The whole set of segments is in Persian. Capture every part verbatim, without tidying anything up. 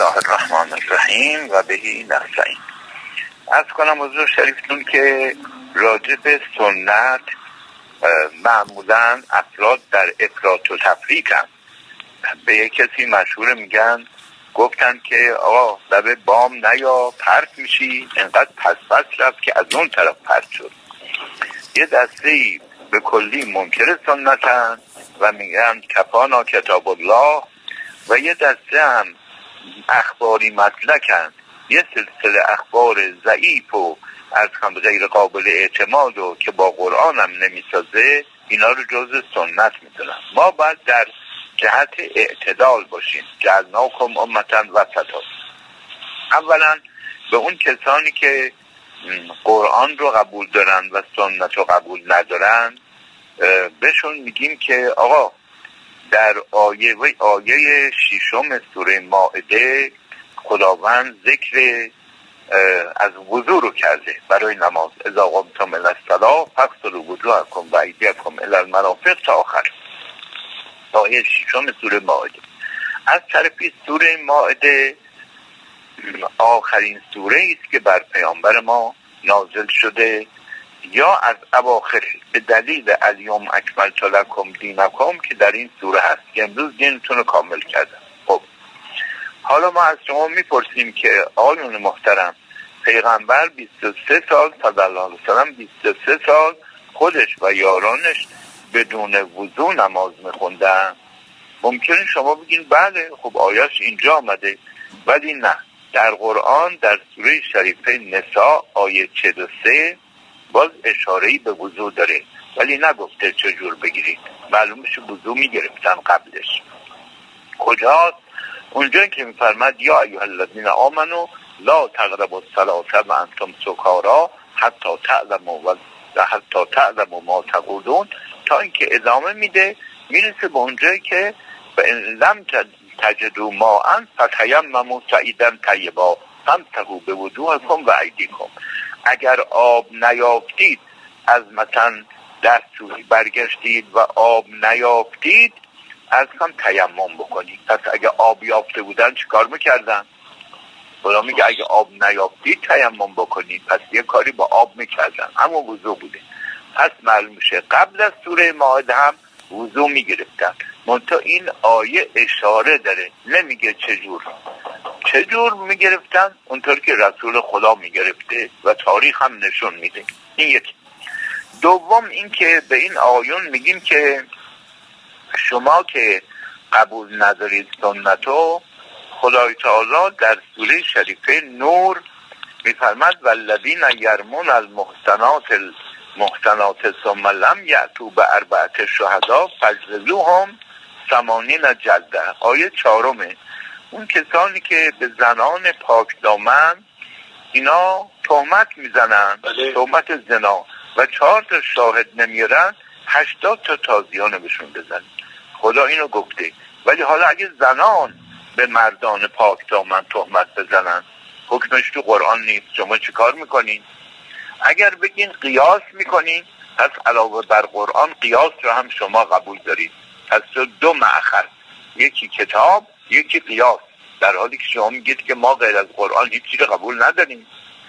الله الرحمن الرحیم و بهی نستعین. از کنم حضور شریفتون که راجع به سنت معمولا افراد در افراط و تفریطن. به یک کسی مشهور میگن گفتن که آقا لبه بام نیا پرت میشی، انقدر پس پس رفت که از اون طرف پرت شد. یه دسته‌ای به کلی منکر سنتن و میگن کفانا کتاب الله، و یه دسته هم اخباری مسلکن، یه سلسله اخبار ضعیف و از هم غیر قابل اعتماد و که با قرآن هم نمیسازه، اینا رو جز سنت میدونن. ما باید در جهت اعتدال باشیم. جعلناکم امة وسطا. اولا به اون کسانی که قرآن رو قبول دارن و سنت رو قبول ندارن بهشون میگیم که آقا در آیه و آیه ششم سوره مائده خداوند ذکر از وضو رو کرده برای نماز. اذا قمتم الی الصلاة فاغسلوا وجوهکم و ایدیکم الی المرافق تا آخر آیه ششم سوره مائده. از طرفی سوره مائده آخرین سوره است که بر پیامبر ما نازل شده، یا از اواخر به دلیل الیوم اکملت لکم دینکم که در این سوره هست که امروز دینتون رو کامل کردم. خب حالا ما از شما میپرسیم که آقایون محترم، پیغمبر بیست و سه سال صلی الله علیه وسلم بیست و سه سال خودش و یارانش بدون وضو نماز میخوندن. ممکنه شما بگین بله خب آیاش اینجا آمده، ولی نه، در قرآن در سوره شریفه نساء آیه چهل و سه باز اشاره‌ای به وضو داره، ولی نگفته چجور بگیرید. معلومش وضو میگرفتن قبلش. کجاست؟ اونجا که میفرماد یا ایها الذین آمنوا لا تقربوا الصلاة وانتم سکارا حتی تعلموا و حتی تعلموا ما تقولون، تا اینکه ادامه میده میرسه به اونجایی که لم تجدوا ماء فتیمموا صعیدا طیبا فامسحوا بوجوهکم و ایدیکم. اگر آب نیافتید، از مثلا دستوری برگشتید و آب نیافتید، از کم تیمم بکنید. پس اگه آب یافته بودن چیکار میکردن؟ خدا میگه اگه آب نیافتید تیمم بکنید. پس یه کاری با آب میکردن، اما وضو بوده. پس معلوم میشه قبل از سوره مائده هم وضو میگرفتن، منتها این آیه اشاره داره، نمیگه چجور چجور میگرفتن، اونطور که رسول خدا میگرفته و تاریخ هم نشون میده. این یکی. دوم این که به این آیون میگیم که شما که قبول ندارید سنتو، خدای تعالی در سوره شریفه نور میفرماد والذین یرمون المحصنات المحصنات ثم لم یأتوا باربعة شهداء فجلدوهم ثمانین جلده. آیه چهارمه. اون کسانی که به زنان پاک دامن اینا تهمت میزنن، تهمت زنا، و چهار تا شاهد نمیارن، هشتاد تا تازیانه بهشون بزنن. خدا اینو گفته. ولی حالا اگه زنان به مردان پاک دامن تهمت بزنن، حکمش تو قرآن نیست، شما چی کار میکنین؟ اگر بگین قیاس میکنین، پس علاوه بر قرآن قیاس رو هم شما قبول دارید. پس دو مأخذ، یکی کتاب یکی قیاس، در حالی که شما میگید که ما غیر از قرآن هیچ چیزی قبول نداریم.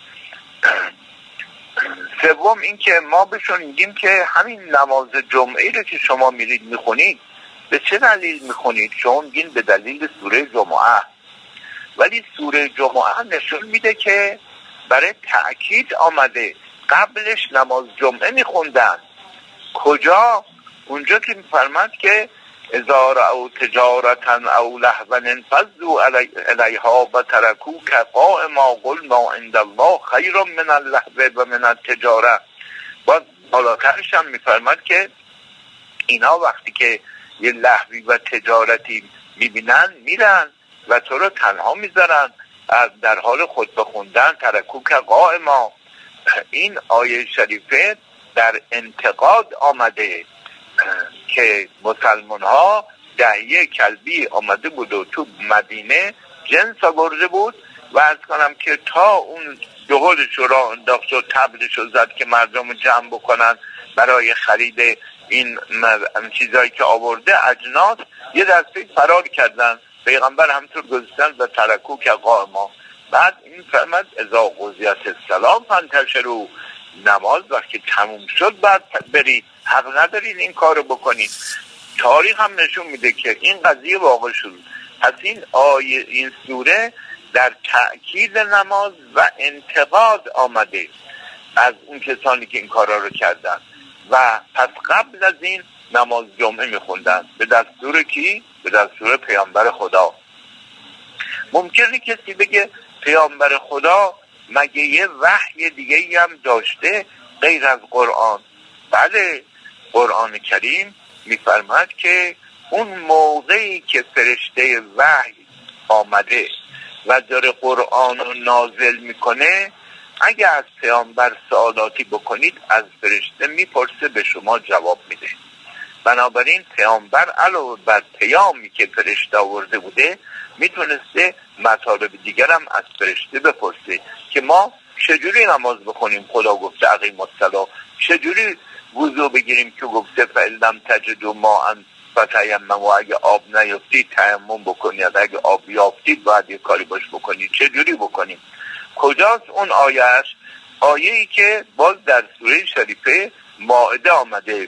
سوم این که ما بهشون میگیم که همین نماز جمعه رو که شما میرید میخونید، به چه دلیل میخونید؟ شما میگین به دلیل سوره جمعه، ولی سوره جمعه نشون میده که برای تأکید آمده. قبلش نماز جمعه میخوندن. کجا؟ اونجا که میفرماد که اذا رأوا تجارتا او لهوا انفضوا الیها و ترکوک قائما قلنا عند الله خیر من اللهو و من التجاره. باز بالاترش هم میفرماد که اینا وقتی که یه لهوی و تجارتی میبینن میرن و تو رو تنها میذارن، در حال خطبه خوندن ترکوک قائما. این آیه شریفه در انتقاد آمده که مسلمان ها دهیه کلبی آمده بود و تو مدینه جنس آورده بود و از کنم که تا اون دهلش را انداخت و تبلش رو زد که مردم جمع بکنن برای خرید این چیزایی که آورده، اجناس، یه دسته فرار کردن پیغمبر همطور گذاشتن و ترکو که قائما. بعد این فرمد اذا قضیت الصلاة فانتشروا، نماز وقتی تموم شد بعد برید، حق ندارید این کارو بکنید. تاریخ هم نشون میده که این قضیه واقع شد. پس این آیه این سوره در تأکید نماز و انتقاد آمده از اون کسانی که این کارا رو کردن و پس قبل از این نماز جمعه میخوندن به دستور کی؟ به دستور پیامبر خدا. ممکنه کسی بگه پیامبر خدا مگه یه وحی دیگه هم داشته غیر از قرآن؟ بله، قرآن کریم میفرماد که اون موقعی که فرشته وحی آمده و داره قرآن رو نازل میکنه، اگه از پیامبر سوالاتی بکنید از فرشته میپرسه، به شما جواب میده. بنابراین پیامبر علاوه بر پیامی که فرشته آورده بوده میتونسته مطالب دیگر هم از فرشته بپرسه که ما چجوری نماز بخونیم، خدا گفته اقیموا الصلاة، چجوری وضو بگیریم که گفته فإن تجدوا ماء فتیمموا، اگه آب نیافتید تیمم بکنید، اگه آب یافتید باید یه کاری باش بکنید، چجوری بکنیم؟ کجاست اون آیهش؟ آیه‌ای که باز در سوره شریفه مائده آمده.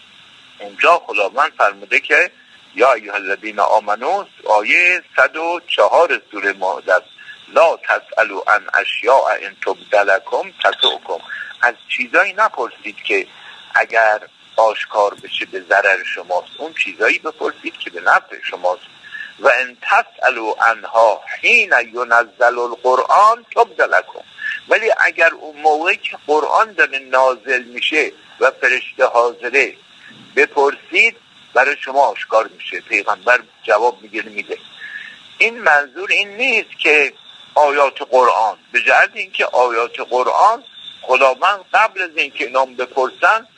اونجا خداوند فرموده که یا ایها الذین آمنوا، آیه صد و چهار سوره مائده، لا تسألوا عن اشیاء ان تبد لکم تسؤکم، از چیزایی نپرسید که اگر آشکار بشه به ضرر شماست، اون چیزایی بپرسید که به نفع شماست. و ان تسألوا عنها حین ینزل القرآن تبد لکم، ولی اگر اون موقعی که قرآن داره نازل میشه و فرشته حاضره بپرسید برای شما آشکار میشه. پیغمبر جواب میگیره میده. این منظور این نیست که آیات قرآن، به جهت اینکه آیات قرآن خداوند قبل از اینکه نام بپرسن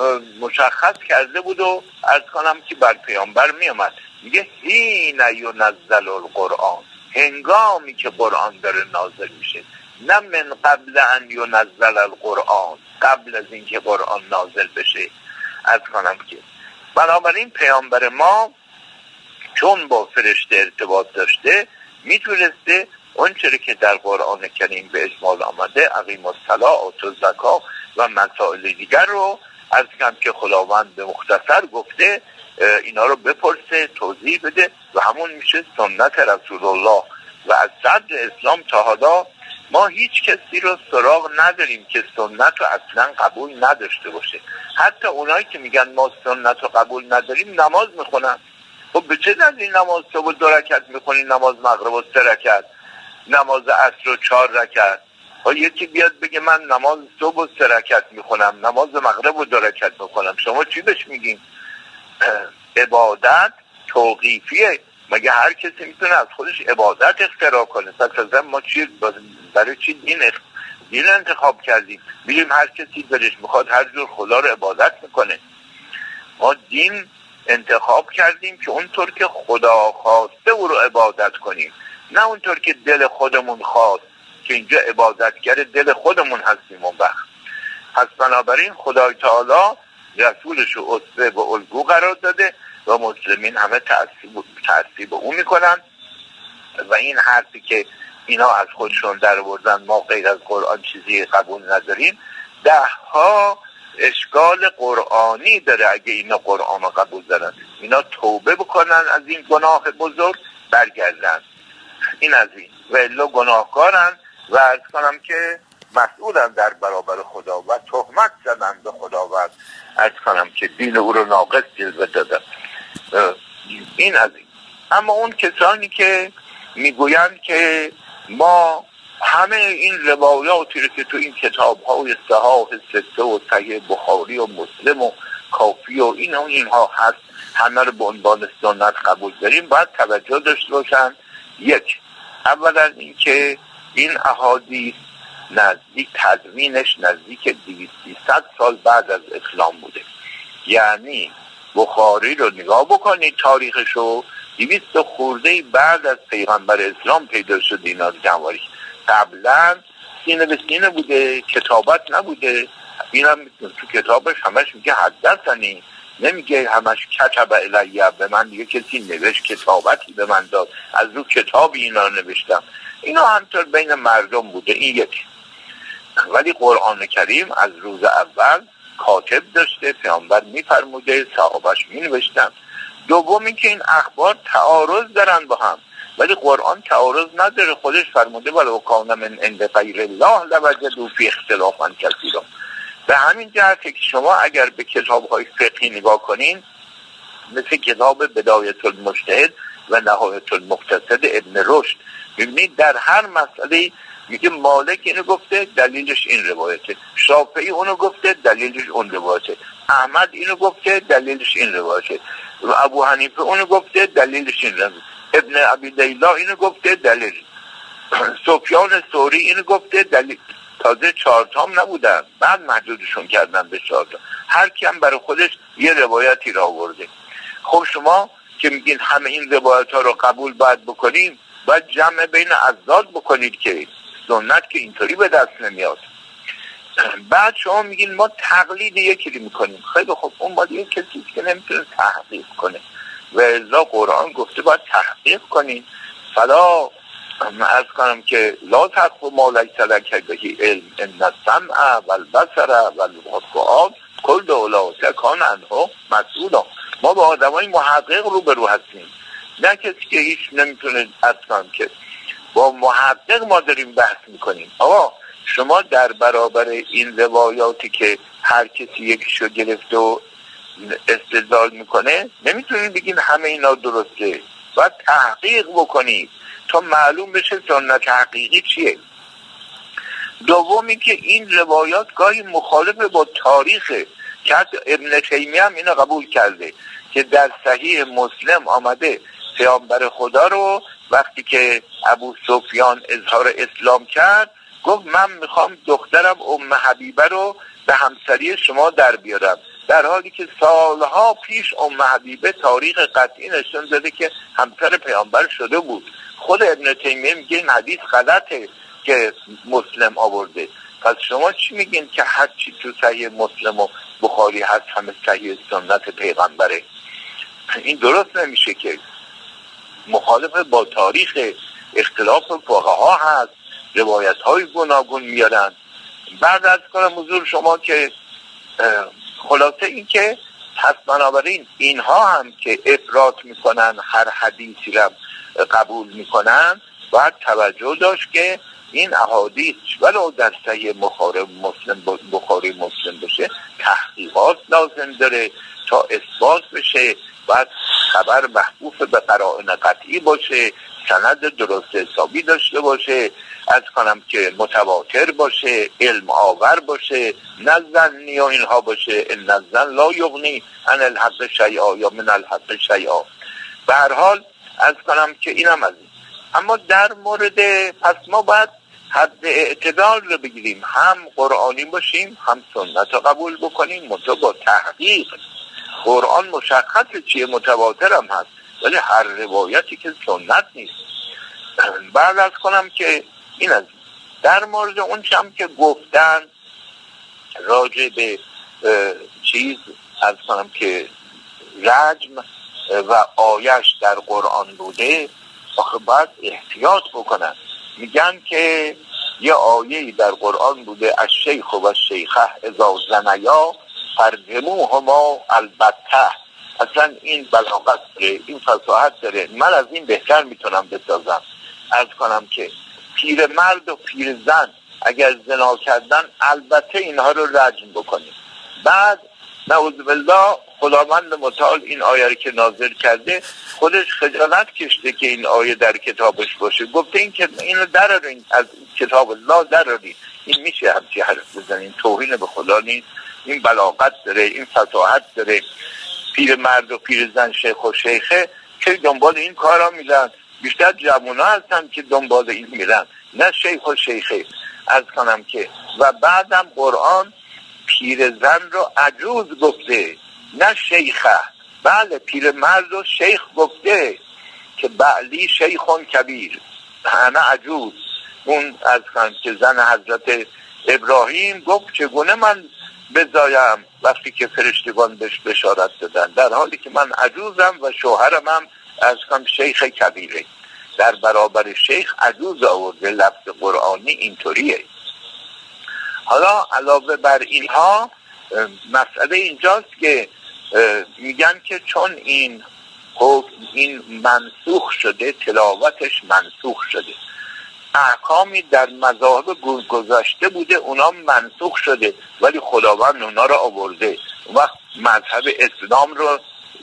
مشخص کرده بود و عرض کنم که بر پیامبر میامد، میگه حین ینزل القرآن، هنگامی که قرآن داره نازل میشه، نه من قبل ان ینزل القرآن، قبل از اینکه قرآن نازل بشه. عرض کنم که بنابراین پیامبر ما چون با فرشته ارتباط داشته میتونسته اون چیزی که در قرآن کریم به اجمال آمده، اقیموا الصلاة آتوا الزکاة و مسائل دیگر رو از کم که خداوند به مختصر گفته اینا رو بپرسه، توضیح بده و همون میشه سنت رسول الله. و از صدر اسلام تا حالا ما هیچ کسی رو سراغ نداریم که سنت رو اصلا قبول نداشته باشه. حتی اونایی که میگن ما سنت رو قبول نداریم نماز میخونن. خب به چه دلیل نماز صبح دو رکعت میخونیم، نماز مغرب و سه رکعت، نماز عصر و چهار رکعت؟ و یکی بیاد بگه من نماز صبح و سه رکعت میخونم، نماز مغرب و دو رکعت میخونم، شما چی بهش میگین؟ عبادت توقیفیه. مگه هر کسی میتونه از خودش عبادت اختراع کنه؟ پس ما چی برای چی دین دین انتخاب کردیم؟ میگیم هر کسی دلش میخواد هر جور خدا رو عبادت میکنه. ما دین انتخاب کردیم که اونطور که خدا خواسته او رو عبادت کنیم، نه اونطور که دل خودمون خواست، که اینجا عبادتگر دل خودمون هستیم اون وقت. پس بنابراین خدای تعالی رسولش رو اسوه و الگو قرار داده و مسلمین همه تعصیب او میکنن و این حرفی که اینا از خودشون در آوردن ما غیر از قرآن چیزی قبول نداریم، ده ها اشکال قرآنی داره. اگه اینا قرآن رو قبول دارن، اینا توبه بکنن از این گناه بزرگ، برگردن. این از این و الا گناهکارن و عرض کنم که مسئولن در برابر خدا و تهمت زدن به خدا و عرض کنم که دین او رو ناقص جلوه دادن. این از این. اما اون کسانی که میگویند که ما همه این روایاتی رو که تو این کتاب های صحاح سته و صحیح بخاری و مسلم و کافی و این و اینها هست، همه رو به عنوان سنت قبول داریم، باید توجه داشته باشن. یک، اولا این که این احادیث نزدیک تدوینش نزدیک دویست سیصد سال بعد از اسلام بوده. یعنی بخاری رو نگاه بکنید تاریخشو، دویست خورده بعد از پیغمبر اسلام پیدا شد اینا جواری. قبلا سینه به سینه بوده، کتابت نبوده. این هم تو کتابش همش میگه حدثنی، نمیگه همش کتب الیه، به من دیگه کسی نوشت، کتابتی به من داد، از رو کتابی اینا نوشتم. اینا همطور بین مردم بوده، این یکی. ولی قرآن کریم از روز اول کاتب داشته، پیامبر میفرموده، صحابش مینوشتن. دومی که این اخبار تعارض دارن با هم، ولی قرآن تعارض نداره. خودش فرموده ولو کان من عند غیر الله لوجدوا فی اختلافا کثیرا. به همین جهت که شما اگر به کتاب‌های فقهی نگاه کنین، مثل کتاب بدایت المجتهد و نهایت المقتصد ابن رشد، ببینید در هر مسئله میگه مالک اینو گفته دلیلش این روایته، شافعی اونو گفته دلیلش اون روایته، احمد اینو گفته دلیلش این روایته، و ابو حنیفه اونو گفته دلیلش این روایته، ابن ابی لیلا اینو گفته دلیل، سفیان ثوری اینو گفته دلیل. تازه چهارتام نبودن، بعد محدودشون کردن به چهارتام، هر کیم برای خودش یه روایتی را آورده. خب شما که میگین همه این روایت ها رو قبول باید بکنیم، باید جمع بین ازداد بکنید که سنت که اینطوری به دست نمیاد. بعد شما میگین ما تقلید یکی رو میکنیم. خیلی خب، اون باید یک کسی که نمیتونه تحقیق کنه، و اذا قرآن گفته باید تحقیق کنیم. فلا از کنم که لا تقف ما لیس لک به علم ان السمع والبصر والفؤاد کل اولئک کان عنه مسئولا. ما با آدمای محقق رو به رو هستیم، نه کسی که هیچ نمیتونه. اصلا که با محقق ما داریم بحث میکنیم. آقا شما در برابر این روایاتی که هر کسی یکیشو گرفته و استدلال میکنه، نمیتونید بگین همه اینا درسته، باید تحقیق بکنید تا معلوم بشه سنت حقیقی چیه. دومی که این روایات گاهی مخالف با تاریخه، که حتی ابن تیمیه هم اینو قبول کرده که در صحیح مسلم آمده پیامبر خدا رو وقتی که ابو سفیان اظهار اسلام کرد، گفت من میخوام دخترم ام حبیبه رو به همسری شما در بیارم، در حالی که سالها پیش ام حبیبه تاریخ قطعی نشون داده که همسر پیامبر شده بود. خود ابن تیمیه میگه این حدیث غلطه که مسلم آورده. پس شما چی میگین که هر چی تو صحیح مسلم و بخاری هست همه صحیح سنت پیغمبره؟ این درست نمیشه، که مخالف با تاریخ، اختلاف فقها هست، روایت های گوناگون میارن. بعد از کنم حضور شما که خلاصه این که پس بنابراین اینها هم که افراط میکنن، هر حدیثی را قبول میکنن، باید توجه داشت که این احادیث ولو در صحیح بخاری مسلم بخاری مسلم بشه، تحقیقات لازم داره تا اثبات بشه. باید خبر محفوظ به قرائن قطعی باشه، سند درست حسابی داشته باشه، از کنم که متواتر باشه، علم آور باشه، نه ظنی و اینها باشه. ان الظن لا یغنی عن الحق شیئا یا من الحق شیئا. به هر حال از کنم که اینم از این. اما در مورد پس ما باید حد اعتدال رو بگیریم، هم قرآنی باشیم هم سنت رو قبول بکنیم، منطقه با تحقیق. قرآن مشخصه چیه، متواتر هم هست، ولی هر روایتی که سنت نیست. بعد از کنم که این از در مورد اون چم که گفتن راجع به چیز از کنم که رجم و آیش در قرآن بوده، آخه باید احتیاط بکنن. میگن که یه آیه‌ای در قرآن بوده از شیخ و شیخه اذا زنیا فرجموهما البته. اصلا این بلاغت داره، این فصاحت داره، من از این بهتر میتونم بسازم. از کنم که پیر مرد و پیر زن اگر زنا کردن البته اینها رو رجم بکنیم. بعد نعوذ بالله خداوند متعال این آیه رو که نازل کرده خودش خجالت کشته که این آیه در کتابش باشه، گفته این که اینو درارین از کتاب الله، درارین. این میشه همچی حرف بزنین؟ توهین به خدا نیست؟ این بلاغت داره، این فصاحت داره. پیر مرد و پیر زن، شیخ و شیخه که دنبال این کارا میرن، بیشتر جوونا هستن که دنبال این میرن، نه شیخ و شیخه. از کنم که و بعدم قرآن پیر زن رو عجوز گفته، نه شیخه. بله پیر مرد رو شیخ گفته که بعلی شیخون کبیر، انا عجوز. اون از کنم که زن حضرت ابراهیم گفت چگونه من بزایم وقتی که فرشتگان بهش بشارت دادن، در حالی که من عجوزم و شوهرم هم از کم شیخ کبیره. در برابر شیخ عجوز آورده. لفظ قرآنی اینطوریه. حالا علاوه بر اینها مسئله اینجاست که میگن که چون این حکم این منسوخ شده، تلاوتش منسوخ شده، احکامی در مذاهب گذشته بوده اونا منسوخ شده ولی خداوند اونا رو آورده، وقت مذهب اسلام رو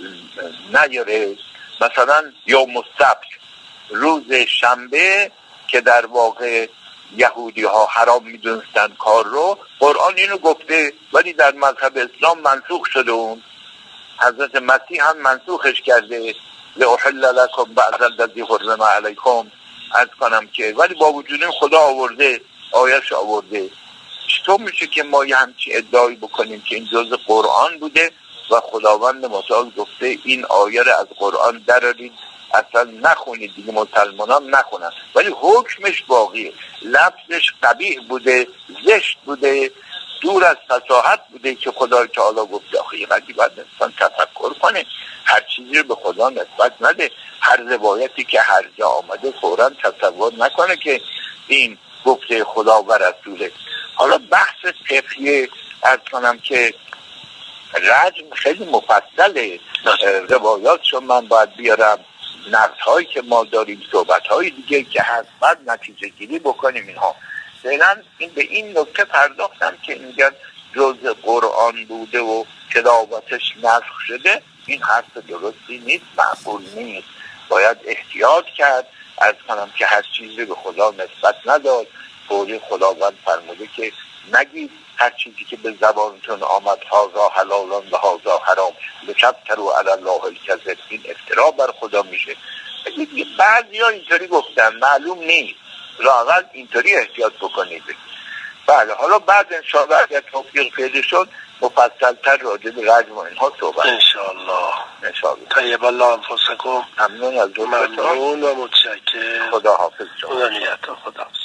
نیاره. مثلا یوم السبت، روز شنبه که در واقع یهودی ها حرام میدونستن کار رو، قرآن اینو گفته ولی در مذهب اسلام منسوخ شده. اون حضرت مسیح هم منسوخش کرده، لأحل لکم بعض الذی حرم علیکم، از کنم که ولی با وجود این خدا آورده، آیش آورده. چطور میشه که ما یه همچی ادعایی بکنیم که این جز قرآن بوده و خداوند متعال گفته این آیه رو از قرآن درارید، اصلا نخونید دیگه، مسلمانان نخونن، ولی حکمش باقیه. لفظش قبیح بوده، زشت بوده، دور از فصاحت بوده که خدای تعالی گفته. آخه یه وقتی باید انسان تفکر کنه، هر چیزی رو به خدا نسبت نده. هر روایتی که هر جا آمده فوراً تصور نکنه که این گفته خدا و رسوله. حالا بحث فقهی از کنم که رجم خیلی مفصله، روایات شو من باید بیارم، نقدهایی که ما داریم، صحبتهای دیگه که هست، بعد نتیجه گیری بکنیم. اینها فعلا این به این نکته پرداختم که میگن جز قرآن بوده و تلاوتش نسخ شده. این حرف درستی نیست، معقول نیست. باید احتیاط کرد، از کنم که هر چیزی به خدا نسبت نداد. فوری خداوند فرموده که نگید هر چیزی که به زبانتون آمد هازا حلالان و هازا حرام لتفتروا علی الله الکذب، این افترا بر خدا میشه. بعضی ها اینطوری گفتن، معلوم نیست، راغل اینطوری احتیاط بکنید. بله، حالا بعد انشاءالله اگر توفیق پیدا شد مفصل‌تر راجع به رجم و اینها صحبت انشاءالله. انشاءالله. طیب الله انفسکم. ممنون از ممنون و متشکرم. خدا حافظ شما. خدا نگهدار. خدا